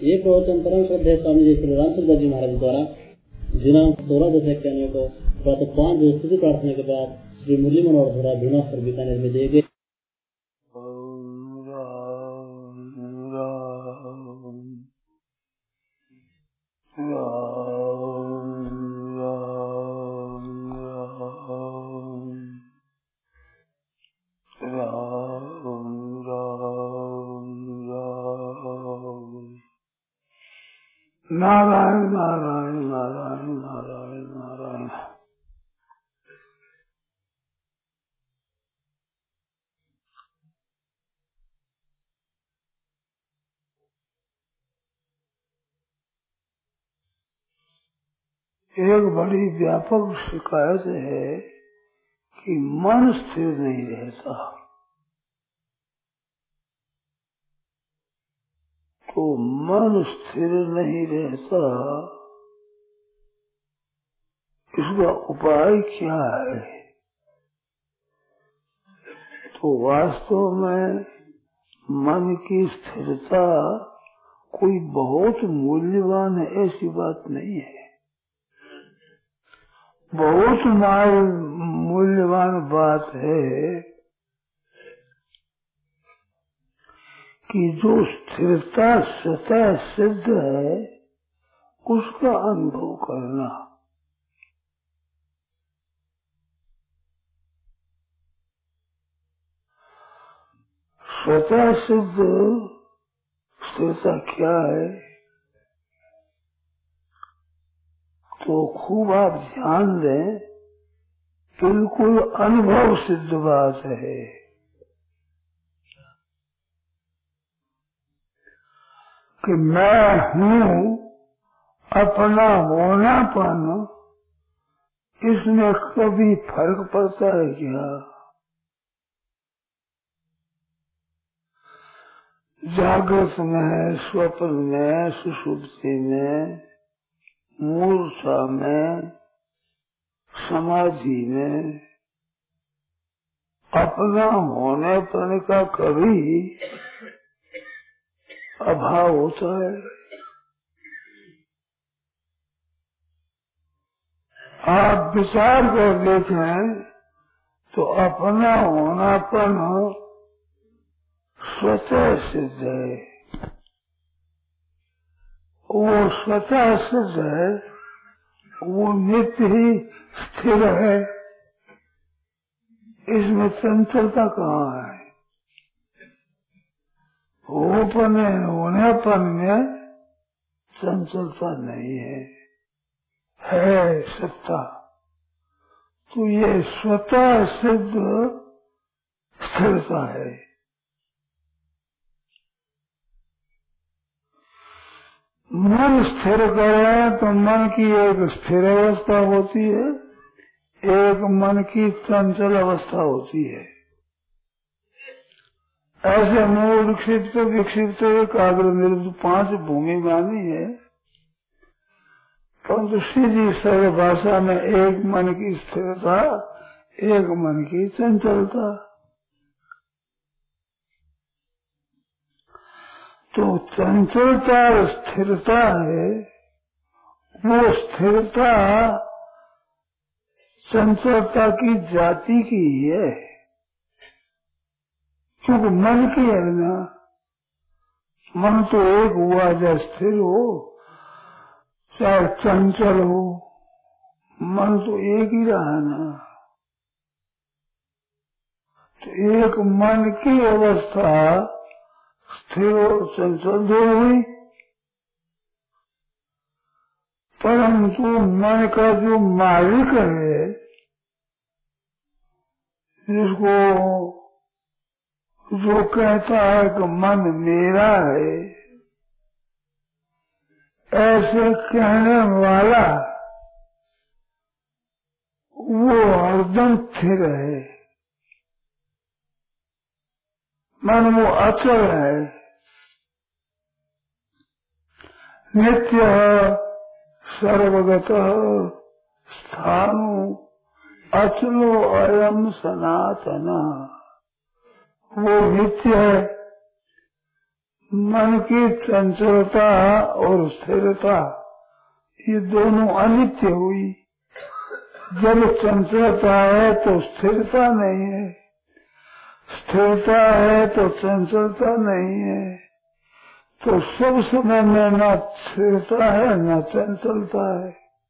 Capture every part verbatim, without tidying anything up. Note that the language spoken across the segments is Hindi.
ये प्रवचन परम श्रद्धेय स्वामी जी श्री रामचंद्र जी महाराज द्वारा दिनांक सोलह दस इक्यानवे को प्रातः पांच बजे स्तुति प्रार्थना के बाद श्री मुरली मनोहर धोरा भीमास्तर बीकानेर में दिए गए। नारायण नारायण नारायण नारायण नारायण। एक बड़ी व्यापक शिकायत है कि मन स्थिर नहीं रहता। तो मन स्थिर नहीं रहता, इसका उपाय क्या है? तो वास्तव में मन की स्थिरता कोई बहुत मूल्यवान है ऐसी बात नहीं है। बहुत मूल्यवान बात है कि जो स्थिरता स्वतः सिद्ध है उसका अनुभव करना। स्वतः सिद्ध स्थिरता क्या है? तो खूब आप ध्यान दें, बिल्कुल अनुभव सिद्ध बात है। कि मैं हूँ, अपना होनापन, इसमें कभी फर्क पड़ता है क्या? जागृत में, स्वप्न में, सुषुप्ति में, मूर्छा में, समाधि में अपना होनेपन का कभी अभाव होता है? आप विचार कर देखें तो अपना होनापन स्वतः सिद्ध है। वो स्वतः सिद्ध है, वो नित्य ही स्थिर है, इसमें चंचलता कहाँ है? होपन होनेपन में चंचलता नहीं है, है सत्ता। तो ये स्वतः सिद्ध स्थिरता है। मन स्थिर करें तो मन की एक स्थिर अवस्था होती है, एक मन की चंचल अवस्था होती है। ऐसे मूल क्षिप्त विक्षिप्त एकाग्र निरुद्ध पांच भूमि मानी है, परंतु सीधी सरल भाषा में एक मन की स्थिरता, एक मन की चंचलता। तो चंचलता और स्थिरता है, वो स्थिरता चंचलता की जाति की है, क्योंकि मन की है ना। मन तो एक हुआ, चाहे स्थिर हो चाहे चंचल हो, मन तो एक ही रहा ना। तो एक मन की अवस्था स्थिर और चंचल दो हुई, परंतु मन का जो मालिक है, जिसको जो कहता है कि मन मेरा है, ऐसे कहने वाला वो हरदम स्थिर है। मन वो अचल है, नित्य सर्वगत स्थानु अचलो अयम सनातन। वो नित्य है, मन की चंचलता और स्थिरता ये दोनों अनित्य हुई। जब चंचलता है तो स्थिरता नहीं है, स्थिरता है तो चंचलता नहीं है, तो सब समय में न स्थिरता है न चंचलता है,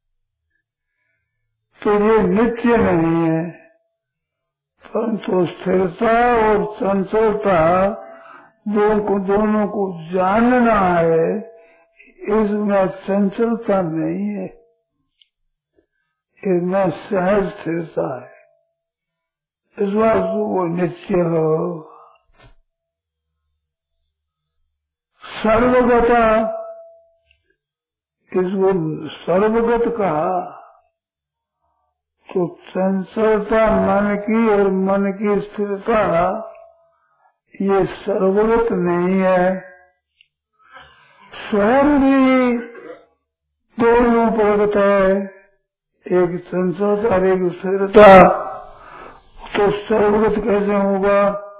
तो ये नित्य नहीं है। परंतु स्थिरता और चंचलता दोनों को दोनों को जानना है, इसमें चंचलता नहीं है, इसमें सहज स्थिरता है। इस बात वो नित्य हो। सर्वगता, इसको सर्वगत कहा तो चंचलता मन की और मन की स्थिरता ये सर्वगत नहीं है। स्वयं भी दोनों प्रगट है, एक चंचलता और एक स्थिरता, तो सर्वगत कैसे होगा?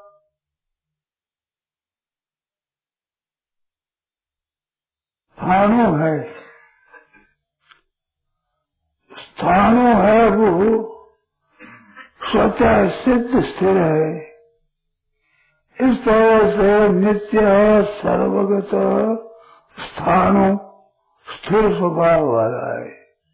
स्थाणु है, स्थाणु है वो स्वतः सिद्ध स्थिर है। इस तरह से नित्य सर्वगत स्थाणु स्थिर स्वभाव वाला है,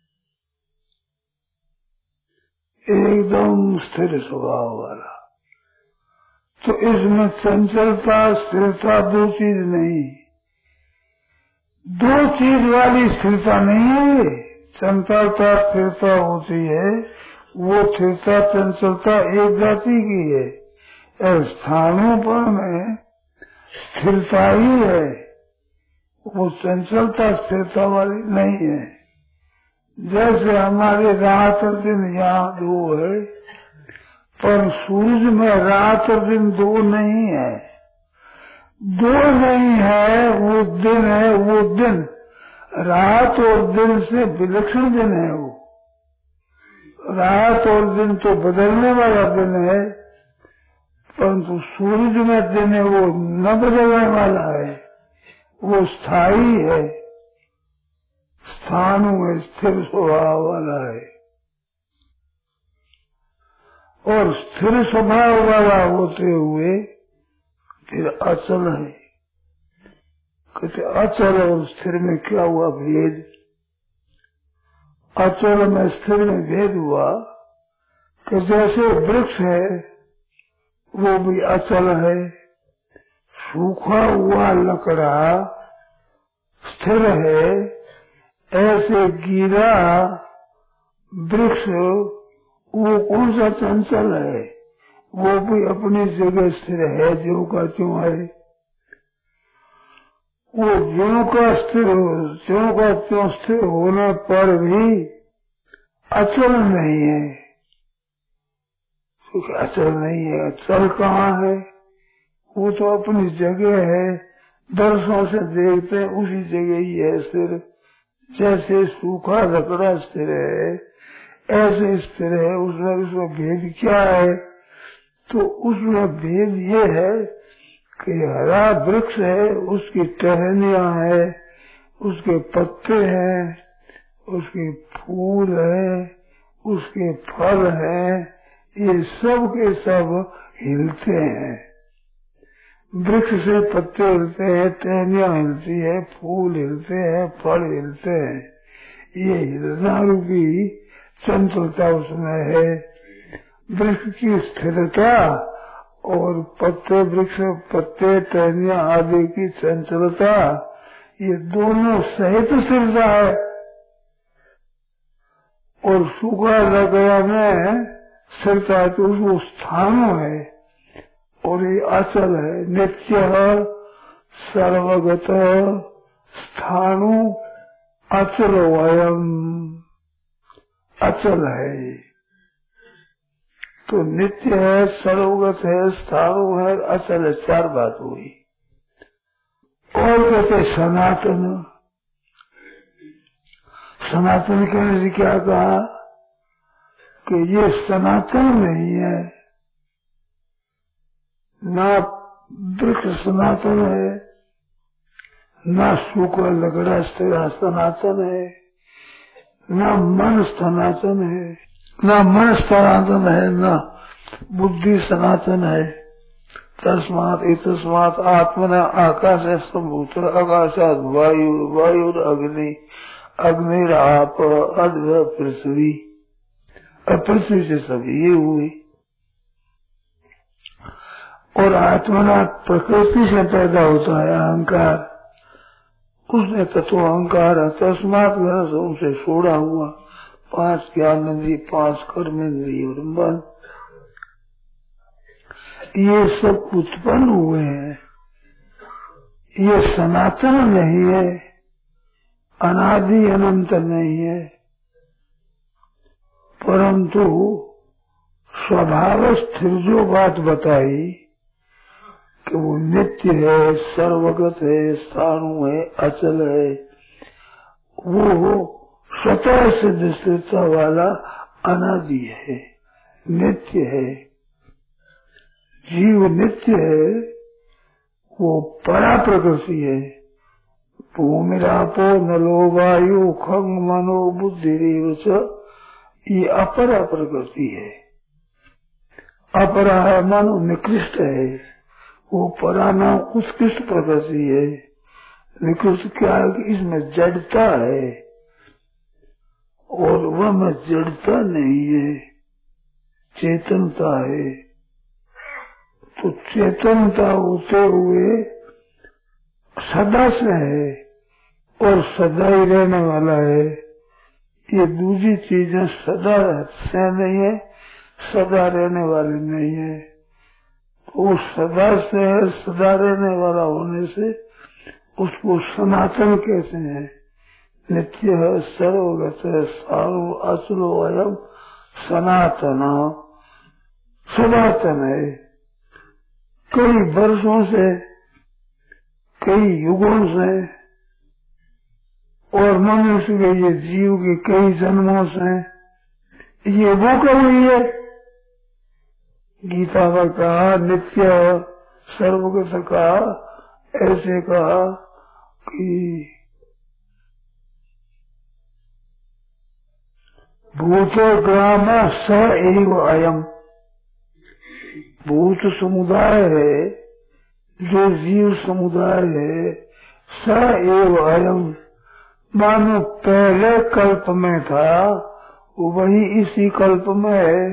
एकदम स्थिर स्वभाव वाला। तो इसमें चंचलता स्थिरता दो चीज नहीं, दो चीज वाली स्थिरता नहीं है। चंचलता स्थिरता होती है, वो स्थिरता चंचलता एक जाति की है। स्थानों पर में स्थिरता ही है, वो चंचलता स्थिरता वाली नहीं है। जैसे हमारे रात और दिन यहाँ दो है, पर सूरज में रात और दिन दो नहीं है। दो नहीं है, वो दिन है, वो दिन रात और दिन से विलक्षण दिन है। वो रात और दिन तो बदलने वाला दिन है, परंतु सूरज में दिन है वो न बदलने वाला है, वो स्थायी है, स्थानु में स्थिर स्वभाव वाला है। और स्थिर स्वभाव वाला होते हुए फिर अचल है। कहते अचल और स्थिर में क्या हुआ भेद? अचल में स्थिर में भेद हुआ कि जैसे वृक्ष है वो भी अचल है, सूखा हुआ लकड़ा स्थिर है, ऐसे गिरा वृक्ष वो कौन सा चंचल है, वो भी अपनी जगह स्थिर है, जो का त्यों है। वो ज्यों का स्थिर ज्यों का त्यों स्थिर होने पर भी अचल नहीं है। अचल नहीं है, अचल कहाँ है? वो तो अपनी जगह है, दर्शों से देखते हैं उसी जगह ही है स्थिर। जैसे सूखा लकड़ा स्थिर है ऐसे स्थिर है। उसमें उसमें भेद क्या है? तो उसमें भेद ये है कि हरा वृक्ष है, उसकी टहनियां है, उसके पत्ते हैं, उसके फूल है, उसके फल है, ये सब के सब हिलते हैं। वृक्ष से पत्ते हिलते हैं, टहनियां हिलती है, फूल हिलते हैं, फल हिलते हैं। ये हिलना रूपी चंचलता उसमें है। वृक्ष की स्थिरता और पत्ते वृक्ष पत्ते टहनियां आदि की चंचलता, ये दोनों सहित स्थिरता है। और सूखा लकड़ा में स्थिरता तो उसको स्थान है, और ये अचल है। नित्य सर्वगत स्थाणु अचल वयम, अचल है। तो नित्य है, सर्वगत है, स्थाणु है, अचल है, चार बात हुई। और कहते सनातन। सनातन कहने से क्या कहा कि ये सनातन नहीं है, ना वृक्ष सनातन है, न सुख लगड़ा सनातन है, न मन सनातन है, न मन सनातन है, न बुद्धि सनातन है। तस्मात् इतस्मात् आत्मना आकाश संभूत आकाशात वायु वायु अग्नि अग्निराप अद्य पृथ्वी, पृथ्वी से सब ये हुए। और आत्मना प्रकृति से पैदा होता है अहंकार, उसने तत्व अहंकार है। तस्मात् उनसे छोड़ा हुआ पांच ज्ञानेंद्रिय, पांच कर्मेंद्रिय और मन, ये सब उत्पन्न हुए हैं। ये सनातन नहीं है, अनादि अनंत नहीं है, परंतु स्वभाव स्थिर जो बात बताई कि वो नित्य है, सर्वगत है, स्थाणु है, अचल है, वो स्वतः सिद्ध स्थिरता वाला अनादि है, नित्य है। जीव नित्य है, वो परा प्रकृति है। भूमिरापो नलो वायु खंग मनो बुद्धि ये अपरा प्रकृति है। अपरा है मानो निकृष्ट है, वो परा नाम उत्कृष्ट प्रकृति है। निकृष्ट क्या है कि इसमें जड़ता है और वह में जड़ता नहीं है, चेतनता है। तो चेतनता होते हुए सदा से है और सदा ही रहने वाला है। ये दूसरी चीजें सदा से नहीं है, सदा रहने वाली नहीं है। वो सदा से है, सदा रहने वाला होने से उसको सनातन कहते हैं। नित्य है, सर्वगत है, सार्व असलो अयम सनातन, सनातन है। कई वर्षों से, कई युगों से और मनुष्य के ये जीव के कई जन्मों से ये वो कही है। गीता में कहा नित्य सर्वगत कहा, ऐसे कहा कि भूतो ग्राम स एव अयम, भूत समुदाय है, जो जीव समुदाय है, स एव अयम मानो पहले कल्प में था, वही इसी कल्प में है।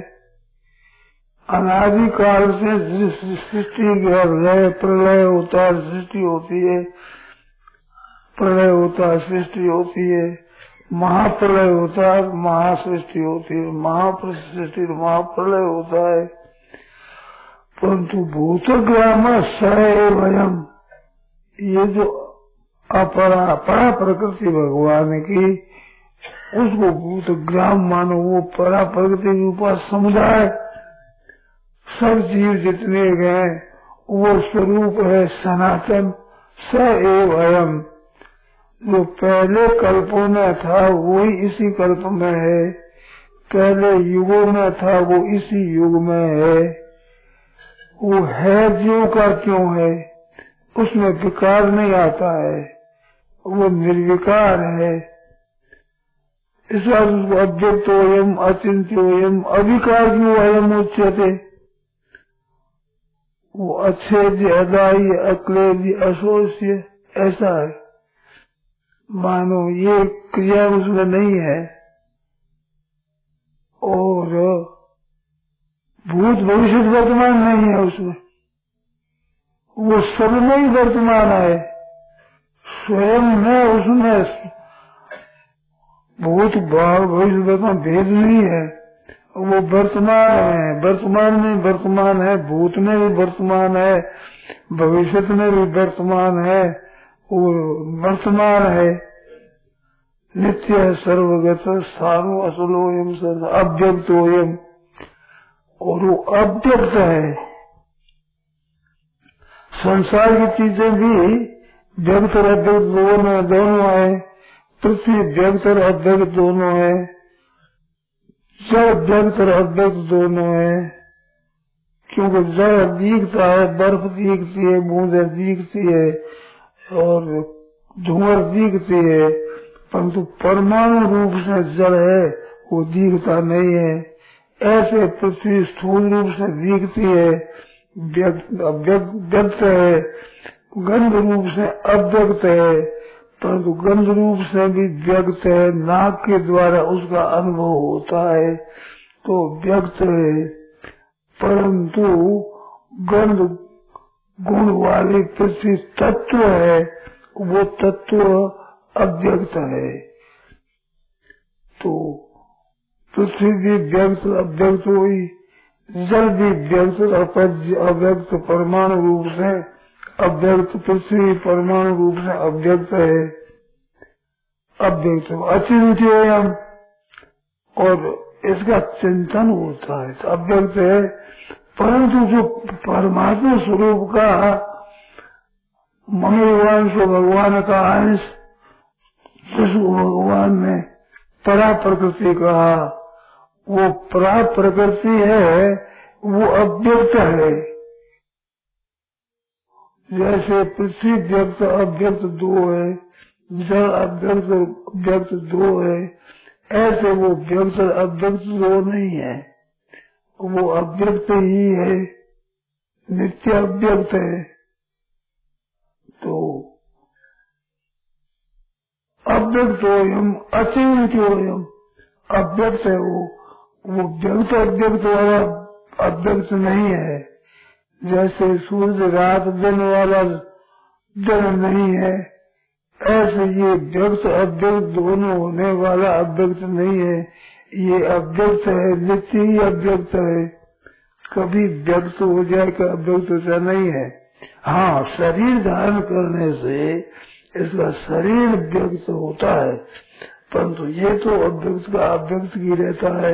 अनादि काल से सृष्टि रहे, प्रलय होता है, सृष्टि होती है, प्रलय होता है, सृष्टि होती है, महाप्रलय होता है, महासृष्टि होती है, महासृष्टि महाप्रलय होता है। परंतु भूतग्राम सएवयम, ये जो अपरा परा प्रकृति भगवान की, उसको भूतग्राम मानो, वो परा प्रकृति रूपा समुदाय, सब जीव जितने गए वो स्वरूप है सनातन। सएवयम, जो पहले कल्पों में था वही इसी कल्प में है, पहले युगों में था वो इसी युग में है। वो है जीव का क्यों है, उसमें विकार नहीं आता है, वो निर्विकार है। इस बात उसको अव्यक्तोयम अचिंत्योयम अविकार्यो अयम उच्यते। वो अच्छे अदाई अक्लेदी अशोष्य ऐसा है, मानो ये क्रिया उसमें नहीं है। और भूत भविष्य वर्तमान नहीं है उसमें, वो सब में ही वर्तमान है, स्वयं में उसमें भूत भाव भविष्य वर्तमान भेद नहीं है। वो वर्तमान है, वर्तमान में वर्तमान है, भूत में भी वर्तमान है, भविष्य में भी वर्तमान है, वो वर्तमान है, नित्य है, सर्वगत सारो असलोयम सर्व अव्यक्तोयम, और वो अव्यक्त है। संसार की चीजें भी व्यक्त और अव्यक्त दोनों दोनों है, पृथ्वी व्यक्त और अव्यक्त दोनों है, जल व्यक्त और अव्यक्त दोनों है। क्योंकि जल दिखता है, बर्फ दिखती है, बूंदें दिखती है, और धुआं दिखती है, परंतु परमाणु रूप से जड़ है वो दिखता नहीं है। ऐसे पृथ्वी स्थूल रूप से दिखती है, व्यक्त है, गंध रूप से अव्यक्त है, परंतु गंध रूप से भी व्यक्त है, नाक के द्वारा उसका अनुभव होता है तो व्यक्त है, परंतु गंध गुण वाली पृथ्वी तत्व है, वो तत्व अव्यक्त है। तो पृथ्वी भी व्यक्त अव्यक्त हुई, जल भी व्यक्त अव्यक्त परमाणु रूप से अव्यक्त, पृथ्वी परमाणु रूप से अव्यक्त है, अव्यक्त अचिंत्योयम, और इसका चिंतन होता है तो अव्यक्त है। परंतु जो परमात्मा स्वरूप का मंगलवान से भगवान का अंश, जिसको भगवान ने परा प्रकृति कहा, वो परा प्रकृति है, वो अव्यक्त है। जैसे पृथ्वी व्यक्त अव्यक्त दो है, जल अव्यक्त व्यक्त दो है, ऐसे वो व्यक्त अव्यक्त दो नहीं है, वो अव्यक्त ही है, नित्य अव्यक्त है। तो अव्यक्तोयम अचिंत्योयम, अव्यक्त है वो, वो व्यक्त अव्यक्त वाला अव्यक्त नहीं है। जैसे सूर्य रात दिन वाला दिन नहीं है, ऐसे ये व्यक्त अव्यक्त दोनों होने वाला अव्यक्त नहीं है, ये अव्यक्त है, नित्य ही अव्यक्त है, कभी व्यक्त हो जाए का अव्यक्त ऐसा नहीं है। हाँ, शरीर धारण करने से इसका शरीर व्यक्त होता है, परंतु ये तो अव्यक्त का अव्यक्त ही रहता है।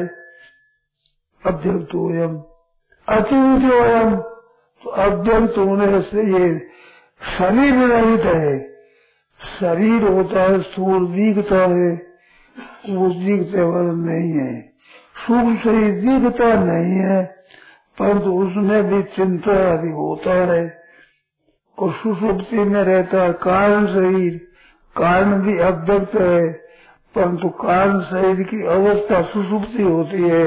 अव्यक्तोयम अचिंत्योयम, तो अव्यक्त होने से ये शरीर रहित है। शरीर होता है, स्थूल दिखता है, वो दिखते वाला नहीं है। सूक्ष्म शरीर दिखता नहीं है, परंतु उसमें भी चिंता आदि होता है, और सुषुप्ति में रहता है कारण शरीर। कारण भी अव्यक्त है, परंतु कारण शरीर की अवस्था सुषुप्ति होती है,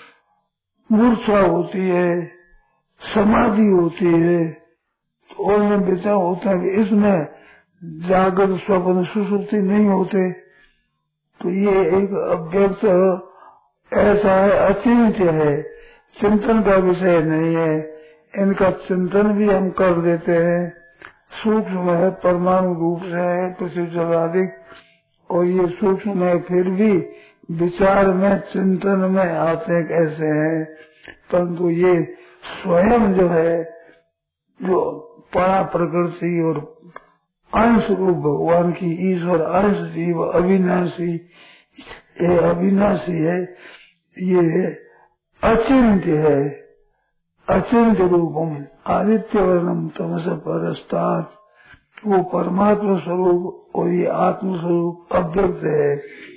मूर्छा होती है, समाधि होती है, तो और में बेचा होता है। इसमें जागृत स्वप्न सुषुप्ति नहीं होते, तो ये एक अव्यक्त ऐसा है, अचिंत्य है, चिंतन का विषय नहीं है। इनका चिंतन भी हम कर देते हैं, सूक्ष्म है, परमाणु रूप से है, पृथ्वी जल आदि, और ये सूक्ष्म है, फिर भी विचार में चिंतन में आते कैसे हैं, परंतु ये स्वयं जो है, जो परा प्रकृति और अंश रूप भगवान की ईश्वर अंश जीव अविनाशी, ये अविनाशी है, ये अचिंत्य है। अचिंत्य रूपम आदित्य वर्णम तमस परस्तात्, वो परमात्मा स्वरूप और ये आत्म स्वरूप अव्यक्त है।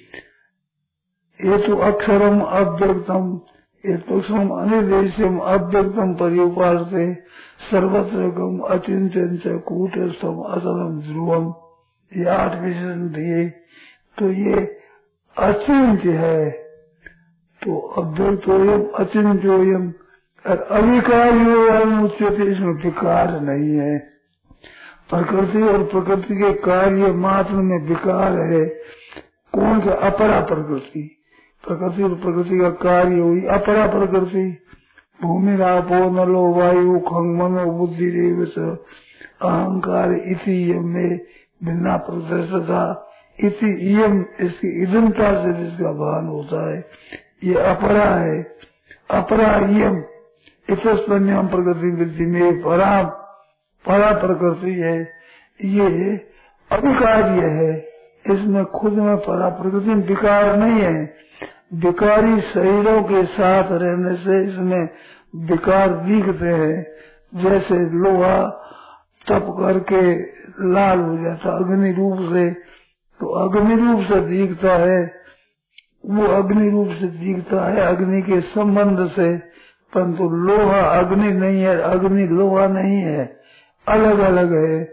ये तो अक्षरम अव्यक्तम, ये तुक्षम अनिर्देश्यम अव्यक्तम पर्युपासते, सर्वत्र गम अचिंत्यं च कूटस्थम असलम ध्रुवम, ये आठ विशेषण दिए। तो ये अचिंत्य है, तो अव्यक्तोयम अचिंत्योयम, और अविकार्योयम उच्यते, इसमें विकार नहीं है। प्रकृति और प्रकृति के कार्य मात्र में विकार है। कौन सा? अपरा प्रकृति। प्रकृति और प्रकृति का कार्य हुई अपरा प्रकृति। भूमि रापो नलो वायु खंग मनो बुद्धि रेवच अहंकार इति यम में भिन्ना प्रदर्शता इति यम, इसकी इदमता से जिसका भान होता है, ये अपरा है। अपरा यम इतस्पन्यम प्रकृति वृद्धि में परा परा प्रकृति है, ये अविकार्य है। इसमें खुद में परा प्रकृति विकार नहीं है। विकारी शरीरों के साथ रहने से इसमें विकार दिखते हैं। जैसे लोहा तप करके लाल हो जाता अग्नि रूप से, तो अग्नि रूप से दिखता है, वो अग्नि रूप से दिखता है अग्नि के संबंध से, परंतु लोहा अग्नि नहीं है, अग्नि लोहा नहीं है, अलग अलग है।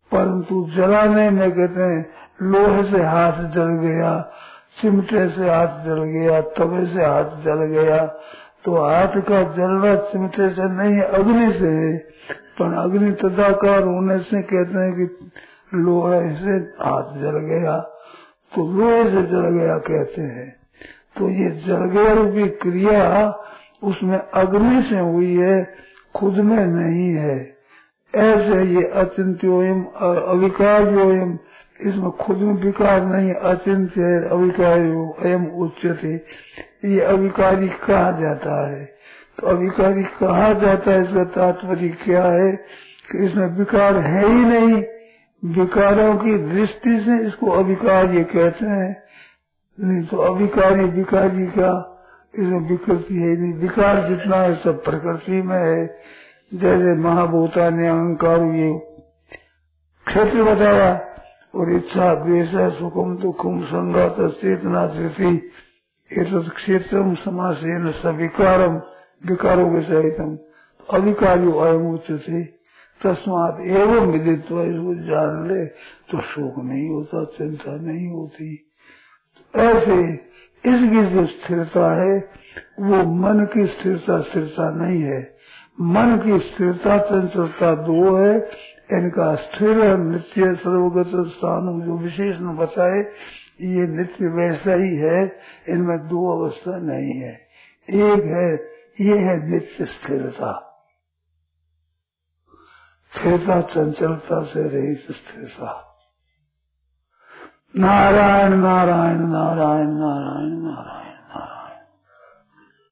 परंतु जलाने में कहते हैं लोहे से हाथ जल गया, चिमटे से हाथ जल गया, तवे से हाथ जल गया, तो हाथ का जलना चिमटे से नहीं अग्नि से है। पर अग्नि तदाकार होने से कहते हैं कि लोहे से हाथ जल गया, तो लोहे से जल गया कहते हैं। तो ये जल गया रूपी क्रिया उसमें अग्नि से हुई है, खुद में नहीं है। ऐसे ये अचिंत्योयम और अविकार्योयम, इसमें खुद में विकार नहीं, अचिंत्य है, अविकार्यो अयम उच्यते, ये अविकारी कहा जाता है। तो अविकारी कहा जाता है, इसका तात्पर्य क्या है कि इसमें विकार है ही नहीं, विकारों की दृष्टि से इसको अविकार्य कहते हैं। नहीं तो अविकारी विकारी का, इसमें विकृति है नहीं। विकार जितना है सब प्रकृति में है। जैसे महाभूता ने अहंकार ये क्षेत्र बताया, और इच्छा द्वेष सुखम दुखम संघात चेतना धृति एतत् क्षेत्रम समासेन सविकारम विकारों के सहितम अविकार्यो अयम उच्यते तस्मात् एवं विदित्वा, इसको जान ले तो शोक नहीं होता, चिंता नहीं होती। ऐसे इसकी जो स्थिरता है वो मन की स्थिरता स्थिरता नहीं है। मन की स्थिरता चंचलता दो है, इनका स्थिर नित्य सर्वगत स्थान जो विशेषण बताए ये नित्य वैसा ही है, इनमें दो अवस्था नहीं है। एक है ये है नित्य स्थिरता, स्थिरता चंचलता से रहित स्थिरता। नारायण नारायण नारायण नारायण नारायण।